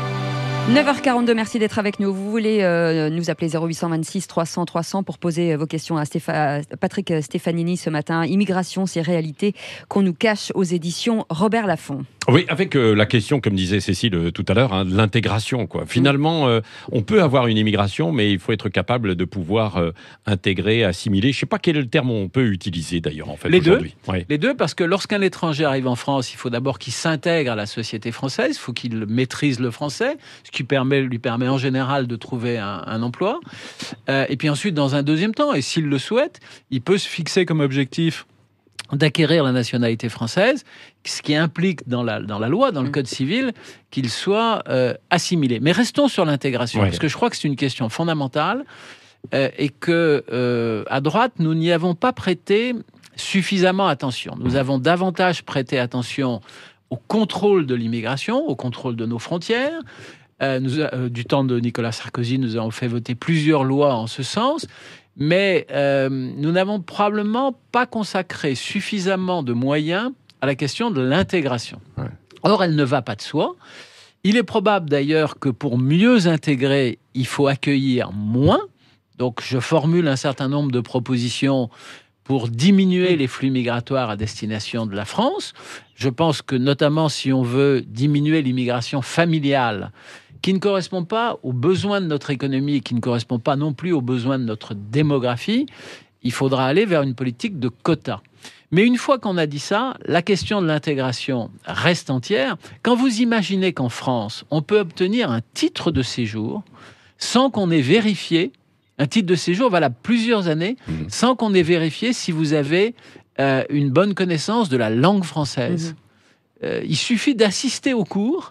neuf heures quarante-deux, merci d'être avec nous. Vous voulez euh, nous appeler zéro huit cent vingt-six trois cents trois cents pour poser vos questions à, Stépha- à Patrick Stefanini ce matin. Immigration, ces réalités qu'on nous cache aux éditions Robert Laffont. Oui, avec euh, la question, comme disait Cécile euh, tout à l'heure, hein, de l'intégration, quoi. Finalement, euh, on peut avoir une immigration, mais il faut être capable de pouvoir euh, intégrer, assimiler. Je ne sais pas quel est le terme on peut utiliser d'ailleurs en fait les aujourd'hui. Deux. Oui. Les deux, parce que lorsqu'un étranger arrive en France, il faut d'abord qu'il s'intègre à la société française, il faut qu'il maîtrise le français, ce qui permet, lui permet en général de trouver un, un emploi. Euh, et puis ensuite, dans un deuxième temps, et s'il le souhaite, il peut se fixer comme objectif d'acquérir la nationalité française, ce qui implique dans la, dans la loi, dans le Code civil, qu'il soit euh, assimilé. Mais restons sur l'intégration, ouais. parce que je crois que c'est une question fondamentale euh, et que euh, à droite, nous n'y avons pas prêté suffisamment attention. Nous avons davantage prêté attention au contrôle de l'immigration, au contrôle de nos frontières. Euh, nous, euh, du temps de Nicolas Sarkozy, nous avons fait voter plusieurs lois en ce sens. Mais euh, nous n'avons probablement pas consacré suffisamment de moyens à la question de l'intégration. Ouais. Or, elle ne va pas de soi. Il est probable d'ailleurs que pour mieux intégrer, il faut accueillir moins. Donc, je formule un certain nombre de propositions pour diminuer les flux migratoires à destination de la France. Je pense que notamment si on veut diminuer l'immigration familiale, qui ne correspond pas aux besoins de notre économie et qui ne correspond pas non plus aux besoins de notre démographie, il faudra aller vers une politique de quotas. Mais une fois qu'on a dit ça, la question de l'intégration reste entière. Quand vous imaginez qu'en France, on peut obtenir un titre de séjour sans qu'on ait vérifié, un titre de séjour valable plusieurs années, mmh. sans qu'on ait vérifié si vous avez euh, une bonne connaissance de la langue française. Mmh. Euh, il suffit d'assister au cours.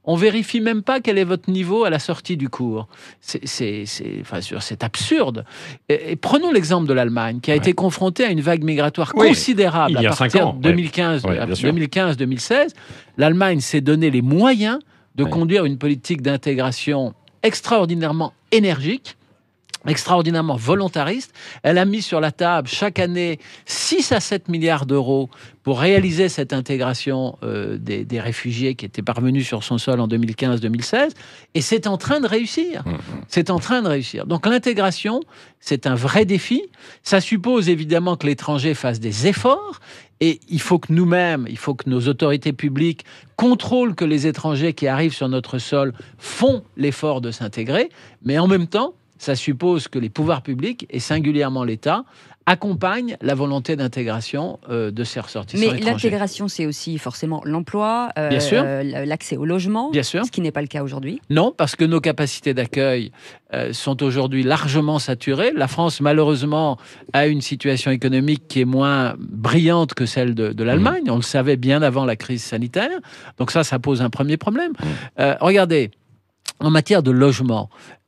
on vérifie même pas quel est votre niveau à la sortie du cours. C'est, c'est, c'est, enfin, c'est absurde. Et, et prenons l'exemple de l'Allemagne, qui a ouais. été confrontée à une vague migratoire oui, considérable à partir de deux mille quinze, ouais. Ouais, deux mille quinze deux mille seize. L'Allemagne s'est donné les moyens de ouais. conduire une politique d'intégration extraordinairement énergique, extraordinairement volontariste. Elle a mis sur la table chaque année six à sept milliards d'euros pour réaliser cette intégration euh, des, des réfugiés qui étaient parvenus sur son sol en deux mille quinze deux mille seize. Et c'est en train de réussir. Mmh. C'est en train de réussir. Donc l'intégration, c'est un vrai défi. Ça suppose évidemment que l'étranger fasse des efforts. Et il faut que nous-mêmes, il faut que nos autorités publiques contrôlent que les étrangers qui arrivent sur notre sol font l'effort de s'intégrer. Mais en même temps, ça suppose que les pouvoirs publics, et singulièrement l'État, accompagnent la volonté d'intégration euh, de ces ressortissants étrangers. Mais l'intégration, c'est aussi forcément l'emploi, euh, Bien sûr. Euh, l'accès au logement, Bien sûr. Ce qui n'est pas le cas aujourd'hui. Non, parce que nos capacités d'accueil euh, sont aujourd'hui largement saturées. La France, malheureusement, a une situation économique qui est moins brillante que celle de, de l'Allemagne. Mmh. On le savait bien avant la crise sanitaire. Donc ça, ça pose un premier problème. Mmh. Euh, regardez, en matière de logement,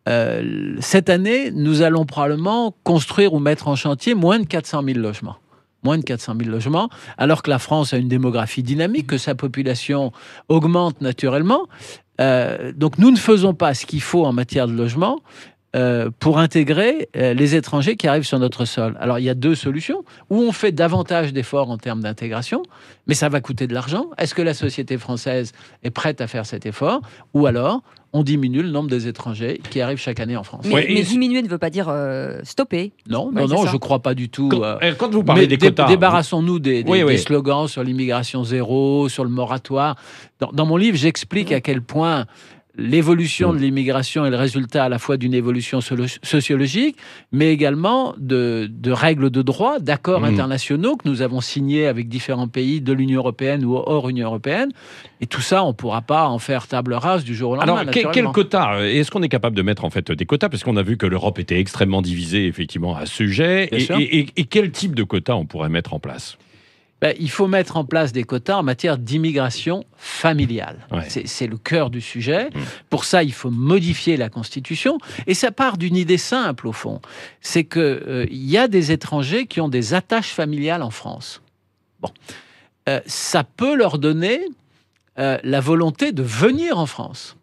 Euh, cette année, nous allons probablement construire ou mettre en chantier moins de quatre cent mille logements. Moins de quatre cent mille logements, alors que la France a une démographie dynamique, que sa population augmente naturellement. Euh, donc nous ne faisons pas ce qu'il faut en matière de logement euh, pour intégrer euh, les étrangers qui arrivent sur notre sol. Alors il y a deux solutions. Ou on fait davantage d'efforts en termes d'intégration, mais ça va coûter de l'argent. Est-ce que la société française est prête à faire cet effort? Ou alors on diminue le nombre des étrangers qui arrivent chaque année en France. Mais, Ouais, mais diminuer ne veut pas dire euh, stopper. Non, ouais, non, non, je ne crois pas du tout. Quand, euh, quand vous parlez des dé- quotas... Débarrassons-nous des, des, oui, des oui. slogans sur l'immigration zéro, sur le moratoire. Dans, dans mon livre, j'explique à quel point l'évolution de l'immigration est le résultat à la fois d'une évolution sociologique, mais également de, de règles de droit, d'accords mmh. internationaux que nous avons signés avec différents pays de l'Union européenne ou hors Union européenne. Et tout ça, on ne pourra pas en faire table rase du jour au lendemain. Alors, quel quota? Est-ce qu'on est capable de mettre en fait des quotas? Parce qu'on a vu que l'Europe était extrêmement divisée effectivement à ce sujet. Et, et, et, et quel type de quota on pourrait mettre en place? Ben, il faut mettre en place des quotas en matière d'immigration familiale. Ouais. C'est, c'est le cœur du sujet. Mmh. Pour ça, il faut modifier la Constitution. Et ça part d'une idée simple, au fond. C'est qu'il euh, y a des étrangers qui ont des attaches familiales en France. Bon. Euh, ça peut leur donner euh, la volonté de venir en France.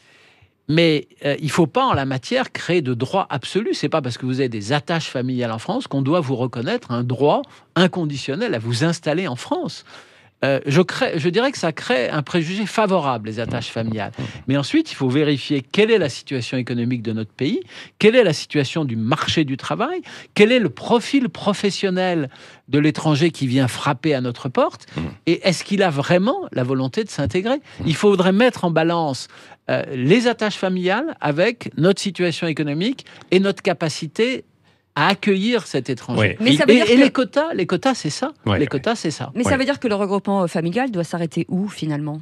Mais euh, il ne faut pas, en la matière, créer de droit absolu. Ce n'est pas parce que vous avez des attaches familiales en France qu'on doit vous reconnaître un droit inconditionnel à vous installer en France. Euh, je, crée, je dirais que ça crée un préjugé favorable, les attaches familiales. Mais ensuite, il faut vérifier quelle est la situation économique de notre pays, quelle est la situation du marché du travail, quel est le profil professionnel de l'étranger qui vient frapper à notre porte, et est-ce qu'il a vraiment la volonté de s'intégrer? Il faudrait mettre en balance euh, les attaches familiales avec notre situation économique et notre capacité à accueillir cet étranger. Ouais. Mais et ça veut et, dire et que... les quotas, les quotas, c'est ça. Ouais. Les quotas, c'est ça. Mais Ouais. ça veut dire que le regroupement familial doit s'arrêter où, finalement?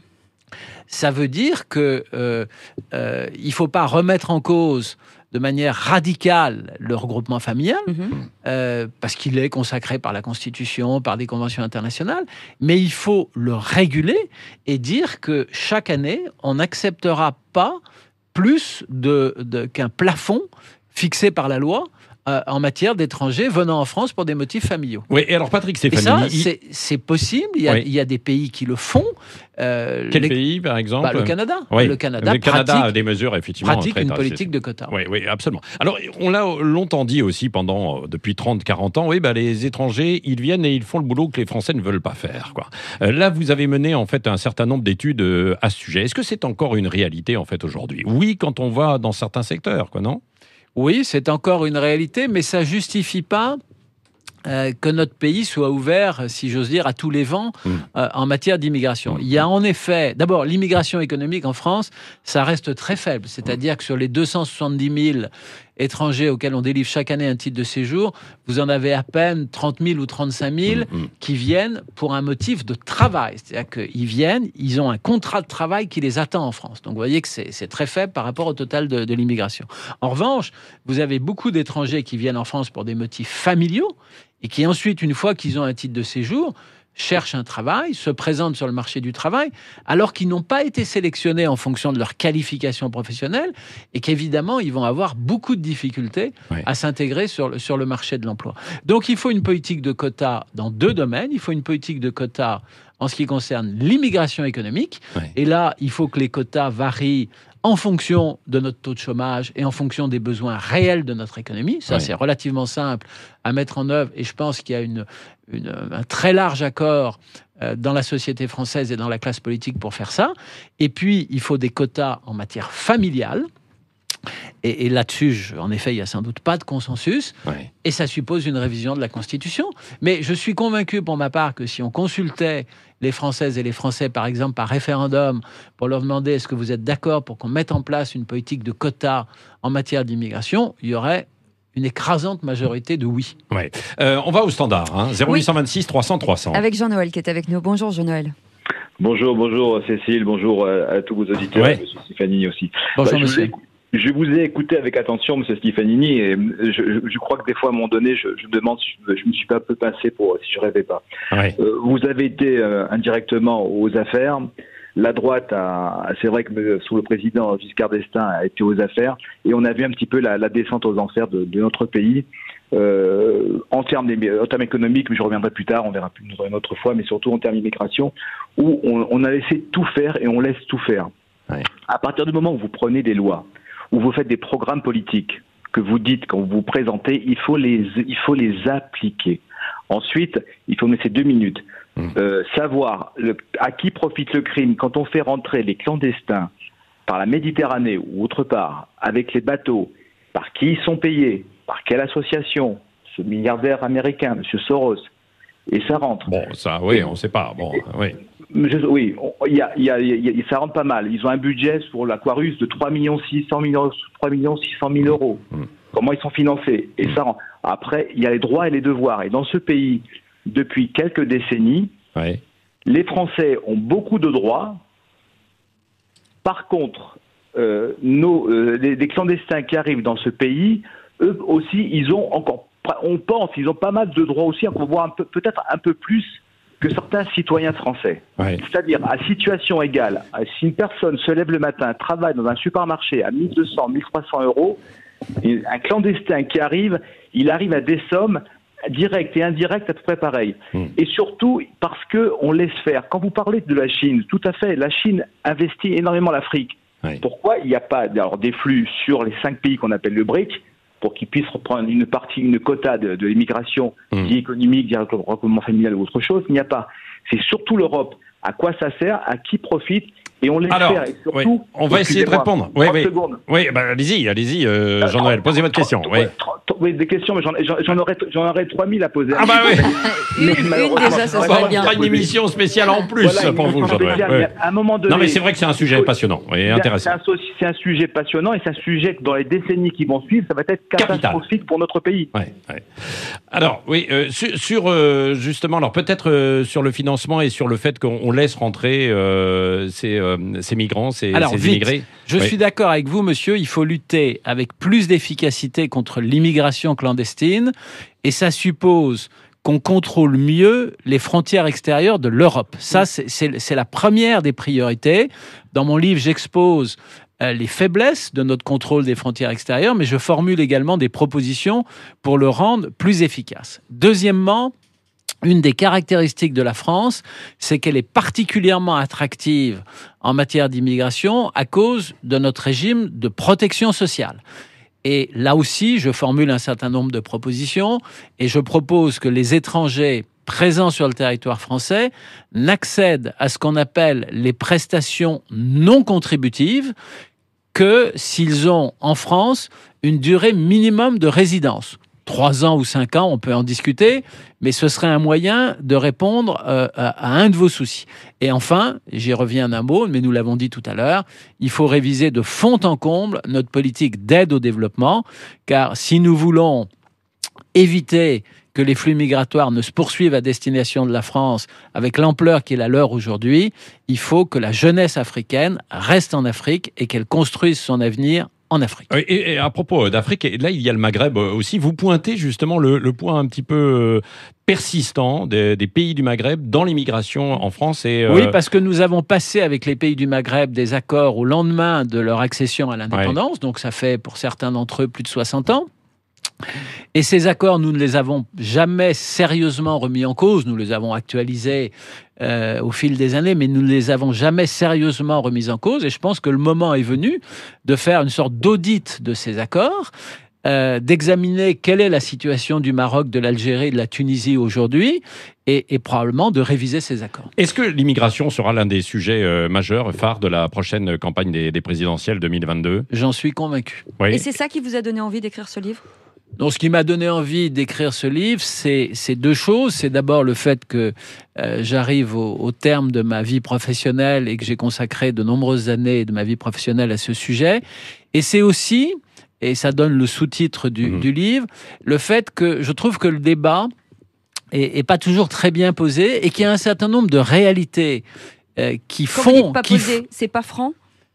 Ça veut dire que euh, euh, il faut pas remettre en cause de manière radicale le regroupement familial, Mmh. euh, parce qu'il est consacré par la Constitution, par des conventions internationales, mais il faut le réguler et dire que chaque année, on n'acceptera pas plus de, de, qu'un plafond fixé par la loi euh, en matière d'étrangers venant en France pour des motifs familiaux. Oui, et alors Patrick Et Stéphanie... ça, il- c'est, c'est possible. Il y, a, Oui. il y a des pays qui le font. Euh, Quel les- pays, par exemple? bah, le Canada. Oui. Le Canada, Le Canada pratique, a des mesures, effectivement. pratique très une drastiques. politique de quotas. Oui, oui, absolument. Alors, on l'a longtemps dit aussi pendant, euh, depuis trente quarante ans, oui, bah, les étrangers, ils viennent et ils font le boulot que les Français ne veulent pas faire, quoi. Euh, là, vous avez mené, en fait, un certain nombre d'études euh, à ce sujet. Est-ce que c'est encore une réalité, en fait, aujourd'hui? Oui, quand on va dans certains secteurs, quoi, non? Oui, c'est encore une réalité, mais ça justifie pas euh, que notre pays soit ouvert, si j'ose dire, à tous les vents Mmh. euh, en matière d'immigration. Il y a en effet, d'abord, l'immigration économique en France, ça reste très faible. C'est-à-dire que sur les deux cent soixante-dix mille étrangers auxquels on délivre chaque année un titre de séjour, vous en avez à peine trente mille ou trente-cinq mille Mmh. qui viennent pour un motif de travail. C'est-à-dire qu'ils viennent, ils ont un contrat de travail qui les attend en France. Donc vous voyez que c'est, c'est très faible par rapport au total de, de l'immigration. En revanche, vous avez beaucoup d'étrangers qui viennent en France pour des motifs familiaux et qui ensuite, une fois qu'ils ont un titre de séjour, cherchent un travail, se présentent sur le marché du travail, alors qu'ils n'ont pas été sélectionnés en fonction de leur qualification professionnelle et qu'évidemment, ils vont avoir beaucoup de difficultés oui. à s'intégrer sur le, sur le marché de l'emploi. Donc, il faut une politique de quotas dans deux domaines. Il faut une politique de quotas en ce qui concerne l'immigration économique. Oui. Et là, il faut que les quotas varient en fonction de notre taux de chômage et en fonction des besoins réels de notre économie. Ça, oui. c'est relativement simple à mettre en œuvre et je pense qu'il y a une, une, un très large accord euh, dans la société française et dans la classe politique pour faire ça. Et puis, il faut des quotas en matière familiale. Et, et là-dessus, je, en effet, il n'y a sans doute pas de consensus. Ouais. Et ça suppose une révision de la Constitution. Mais je suis convaincu, pour ma part, que si on consultait les Françaises et les Français, par exemple, par référendum, pour leur demander est-ce que vous êtes d'accord pour qu'on mette en place une politique de quotas en matière d'immigration, il y aurait une écrasante majorité de oui. Ouais. Euh, on va au standard, hein, zéro huit deux six trois cents trois cents. Avec Jean-Noël qui est avec nous. Bonjour Jean-Noël. Bonjour, bonjour Cécile, bonjour à, à tous vos auditeurs, ouais. Monsieur Stefanini aussi. Bonjour bah, monsieur. Je vous ai écouté avec attention, Monsieur Stefanini, et je, je crois que des fois, à un moment donné, je, je me demande si je, je me suis pas un peu passé pour si je rêvais pas. Ouais. Euh, vous avez été euh, indirectement aux affaires. La droite a, c'est vrai que sous le président Giscard d'Estaing a été aux affaires, et on a vu un petit peu la, la descente aux enfers de, de notre pays. Euh, en termes, en termes économiques, mais je reviendrai plus tard, on verra plus une autre fois, mais surtout en termes d'immigration, où on, on a laissé tout faire et on laisse tout faire. Ouais. À partir du moment où vous prenez des lois, où vous faites des programmes politiques, que vous dites, quand vous vous présentez, il faut les, il faut les appliquer. Ensuite, il faut me laisser deux minutes. Mmh. Euh, savoir le, à qui profite le crime quand on fait rentrer les clandestins par la Méditerranée ou autre part, avec les bateaux, par qui ils sont payés, par quelle association, ce milliardaire américain, M. Soros, et ça rentre. Bon, ça, oui, on ne sait pas. Bon, oui. Je, oui, il y a, y a, y a, ça rentre pas mal. Ils ont un budget pour l'Aquarius de trois millions six cent mille euros. Mmh. Comment ils sont financés? Et mmh. ça rentre. Après, il y a les droits et les devoirs. Et dans ce pays, depuis quelques décennies, ouais. les Français ont beaucoup de droits. Par contre, euh, nos, euh, les, les clandestins qui arrivent dans ce pays, eux aussi, ils ont encore, on pense, ils ont pas mal de droits aussi, on voit un peu, peut-être un peu plus que certains citoyens français. Ouais. C'est-à-dire, à situation égale, si une personne se lève le matin, travaille dans un supermarché à mille deux cents, mille trois cents euros, et un clandestin qui arrive, il arrive à des sommes directes et indirectes à peu près pareilles. Mmh. Et surtout, parce qu'on laisse faire. Quand vous parlez de la Chine, tout à fait, la Chine investit énormément l'Afrique. Ouais. Pourquoi il n'y a pas alors, des flux sur les cinq pays qu'on appelle le BRIC, pour qu'ils puissent reprendre une partie, une quota de, de l'immigration, mmh. dit économique, dit regroupement familial ou autre chose? Il n'y a pas. C'est surtout l'Europe. À quoi ça sert? À qui profite? Et on laisse Alors, faire. Et surtout, oui, on va essayer de répondre. Oui, oui. oui bah, allez-y, allez-y, euh, Jean-Noël, posez votre question. Oui. oui, des questions, mais j'en, j'en, aurais, j'en aurais trois mille à poser. Ah bah oui. une, une déjà, ça serait bien. On fera une émission spéciale en plus voilà, pour vous, Jean-Noël. Oui. À un moment donné, non, mais c'est vrai que c'est un sujet passionnant et intéressant. C'est un, c'est un sujet passionnant et c'est un sujet que dans les décennies qui vont suivre, ça va être catastrophique Capital. Pour notre pays. Ouais, ouais. Alors, oui, euh, sur, sur euh, justement, alors peut-être euh, sur le financement et sur le fait qu'on laisse rentrer euh, ces, euh, ces migrants, ces, alors, ces vite, immigrés. Je oui. suis d'accord avec vous, monsieur. Il faut lutter avec plus d'efficacité contre l'immigration clandestine et ça suppose qu'on contrôle mieux les frontières extérieures de l'Europe. Ça, c'est, c'est, c'est la première des priorités. Dans mon livre, j'expose euh, les faiblesses de notre contrôle des frontières extérieures, mais je formule également des propositions pour le rendre plus efficace. Deuxièmement, une des caractéristiques de la France, c'est qu'elle est particulièrement attractive en matière d'immigration à cause de notre régime de protection sociale. Et là aussi, je formule un certain nombre de propositions et je propose que les étrangers présents sur le territoire français n'accèdent à ce qu'on appelle les prestations non contributives que s'ils ont en France une durée minimum de résidence. Trois ans ou cinq ans, on peut en discuter, mais ce serait un moyen de répondre euh, à, à un de vos soucis. Et enfin, j'y reviens d'un mot, mais nous l'avons dit tout à l'heure, il faut réviser de fond en comble notre politique d'aide au développement, car si nous voulons éviter que les flux migratoires ne se poursuivent à destination de la France avec l'ampleur qui est la leur aujourd'hui, il faut que la jeunesse africaine reste en Afrique et qu'elle construise son avenir en Afrique. Et, et à propos d'Afrique, là, il y a le Maghreb aussi. Vous pointez justement le, le point un petit peu persistant des, des pays du Maghreb dans l'immigration en France. Et, euh... Oui, parce que nous avons passé avec les pays du Maghreb des accords au lendemain de leur accession à l'indépendance. Ouais. Donc ça fait pour certains d'entre eux plus de soixante ans. Et ces accords, nous ne les avons jamais sérieusement remis en cause. Nous les avons actualisés euh, au fil des années, mais nous ne les avons jamais sérieusement remis en cause. Et je pense que le moment est venu de faire une sorte d'audit de ces accords, euh, d'examiner quelle est la situation du Maroc, de l'Algérie, de la Tunisie aujourd'hui, et, et probablement de réviser ces accords. Est-ce que l'immigration sera l'un des sujets euh, majeurs, phares de la prochaine campagne des, des présidentielles deux mille vingt-deux ? J'en suis convaincu. Oui. Et c'est ça qui vous a donné envie d'écrire ce livre ? Donc, ce qui m'a donné envie d'écrire ce livre, c'est, c'est deux choses. C'est d'abord le fait que euh, j'arrive au, au terme de ma vie professionnelle et que j'ai consacré de nombreuses années de ma vie professionnelle à ce sujet. Et c'est aussi, et ça donne le sous-titre du, mmh. du livre, le fait que je trouve que le débat est, est pas toujours très bien posé et qu'il y a un certain nombre de réalités euh, qui Quand font... vous dites pas qui posé, f... c'est pas franc ?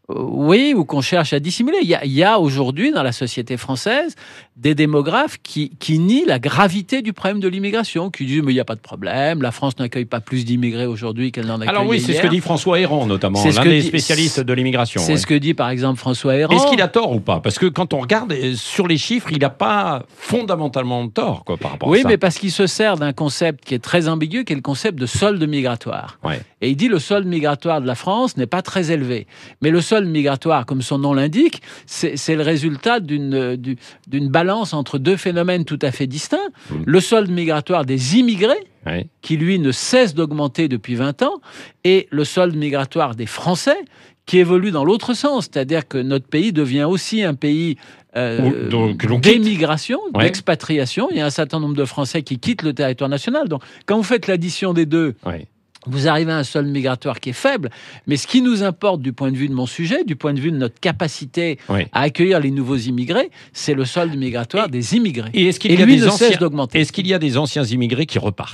Oui, ou qu'on cherche à dissimuler. Il y a, il y a aujourd'hui dans la société française des démographes qui, qui nient la gravité du problème de l'immigration, qui disent mais il n'y a pas de problème, la France n'accueille pas plus d'immigrés aujourd'hui qu'elle n'en accueille hier. Alors oui, c'est hier. ce que dit François Héran notamment, c'est l'un des dit, spécialistes de l'immigration. C'est ouais. ce que dit par exemple François Héran. Est-ce qu'il a tort ou pas ? Parce que quand on regarde sur les chiffres, il n'a pas fondamentalement tort quoi, par rapport oui, à ça. Oui, mais parce qu'il se sert d'un concept qui est très ambigu, qui est le concept de solde migratoire. Ouais. Et il dit le solde migratoire de la France n'est pas très élevé. Mais le solde migratoire, comme son nom l'indique, c'est, c'est le résultat d'une, d'une balance entre deux phénomènes tout à fait distincts. Mmh. Le solde migratoire des immigrés, oui. qui lui ne cesse d'augmenter depuis vingt ans, et le solde migratoire des Français, qui évolue dans l'autre sens. C'est-à-dire que notre pays devient aussi un pays euh, Donc, d'émigration, ouais. d'expatriation. Il y a un certain nombre de Français qui quittent le territoire national. Donc, quand vous faites l'addition des deux... Ouais. Vous arrivez à un solde migratoire qui est faible, mais ce qui nous importe du point de vue de mon sujet, du point de vue de notre capacité oui. à accueillir les nouveaux immigrés, c'est le solde migratoire et, des immigrés. Et, est-ce qu'il et y a lui des ne anciens, cesse d'augmenter. Est-ce qu'il y a des anciens immigrés qui repartent ?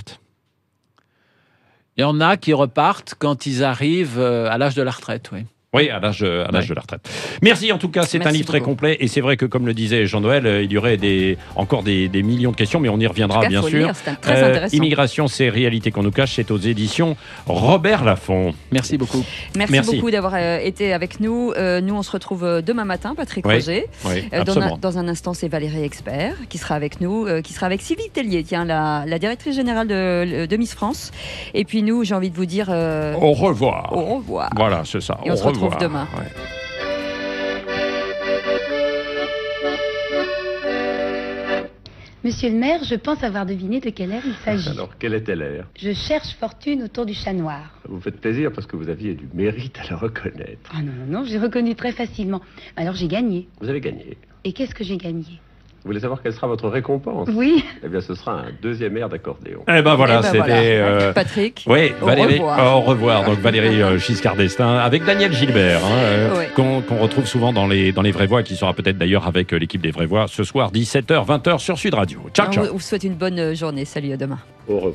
Il y en a qui repartent quand ils arrivent à l'âge de la retraite, oui. Oui, à l'âge, à l'âge ouais. de la retraite. Merci en tout cas, c'est Merci un livre beaucoup. très complet et c'est vrai que comme le disait Jean-Noël, il y aurait des, encore des, des millions de questions, mais on y reviendra cas, bien faut sûr. Lire, c'est très euh, intéressant. Immigration, c'est réalité qu'on nous cache, c'est aux éditions Robert Laffont. Merci beaucoup. Merci, Merci. beaucoup d'avoir euh, été avec nous. Euh, nous, on se retrouve demain matin, Patrick oui. Roger. Oui, euh, dans, un, dans un instant, c'est Valérie Expert qui sera avec nous, euh, qui sera avec Sylvie Tellier, tiens, la, la directrice générale de, de Miss France. Et puis nous, j'ai envie de vous dire... Euh, au revoir. Au revoir. Voilà, c'est ça. Et on au se revoir. retrouve demain. Ouais. Monsieur le maire, je pense avoir deviné de quelle aire il s'agit. Alors, quelle était l'air ? Je cherche fortune autour du chat noir. Vous faites plaisir parce que vous aviez du mérite à le reconnaître. Ah non, non, non, j'ai reconnu très facilement. Alors j'ai gagné. Vous avez gagné. Et qu'est-ce que j'ai gagné ? Vous voulez savoir quelle sera votre récompense ? Oui. Eh bien, ce sera un deuxième air d'accordéon. Eh ben voilà, eh ben c'était... Voilà. Euh... Patrick, oui, au Valérie, revoir. Au revoir. Donc Valérie euh, Giscard d'Estaing avec Daniel Gilbert, hein, euh, ouais. qu'on, qu'on retrouve souvent dans les, dans les Vraies Voix, qui sera peut-être d'ailleurs avec euh, l'équipe des Vraies Voix ce soir, dix-sept heures, vingt heures sur Sud Radio. Ciao, ciao. On vous souhaite une bonne journée. Salut, à demain. Au revoir.